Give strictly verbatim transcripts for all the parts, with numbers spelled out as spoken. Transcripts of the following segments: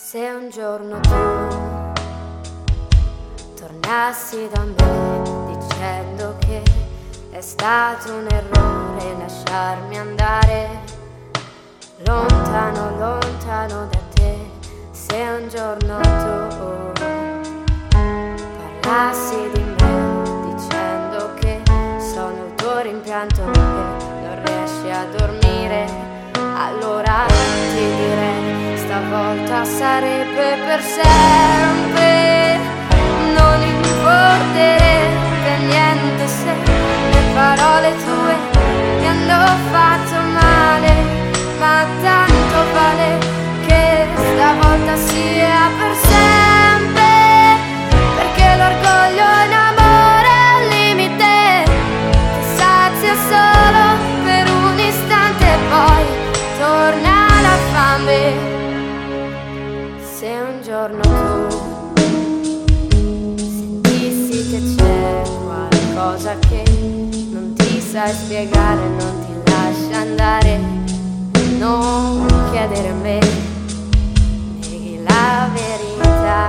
Se un giorno tu tornassi da me dicendo che è stato un errore lasciarmi andare lontano, lontano da te, se un giorno tu parlassi di me dicendo che sono il tuo rimpianto e non riesci a dormire, allora ti direi stavolta sarebbe per sempre, non importerebbe niente se le parole tue mi hanno fatto male, ma tanto vale che stavolta sia per sempre, perché l'orgoglio è un amore al limite che sazia solo per un istante e poi torna la fame. Se un giorno tu sentissi che c'è qualcosa che non ti sai spiegare, non ti lascia andare, non chiedere a me, neghi la verità.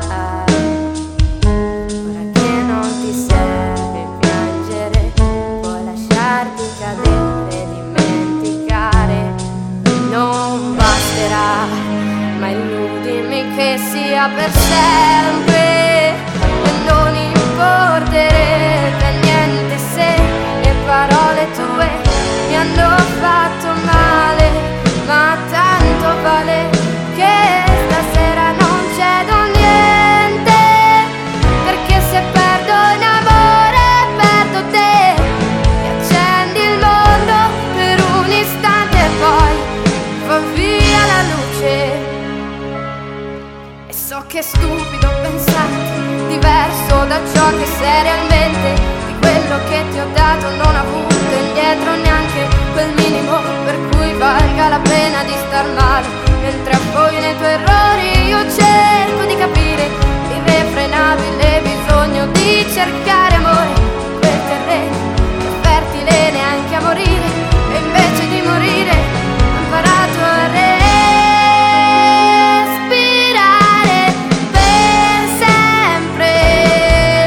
Ora che non ti serve piangere, puoi lasciarti cadere, dimenticare, non basterà, ma illudimi che sia per sempre e non importerebbe niente se le parole tue mi hanno fatto male, ma tanto vale che stasera non cedo niente, perché se perdo un amore perdo te, mi accendi il mondo per un istante e poi va via la luce. E so che è stupido pensarti diverso da ciò che sei realmente, di quello che ti ho dato non ho avuto indietro neanche quel minimo per cui valga la pena di star male, mentre poi nei tuoi errori io cerco di capire l'irrefrenabile bisogno di cercare amore, quel terreno che è fertile neanche a morire, e invece di morire ho imparato a respirare per sempre.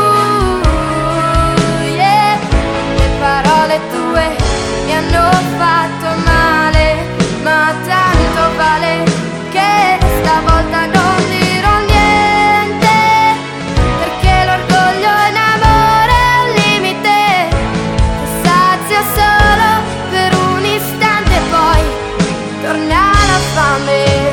uh, yeah. Le parole tue mi hanno fatto male, ma tanto vale che stavolta non dirò niente, perché l'orgoglio è un amore al limite che sazia solo per un istante e poi torna la fame.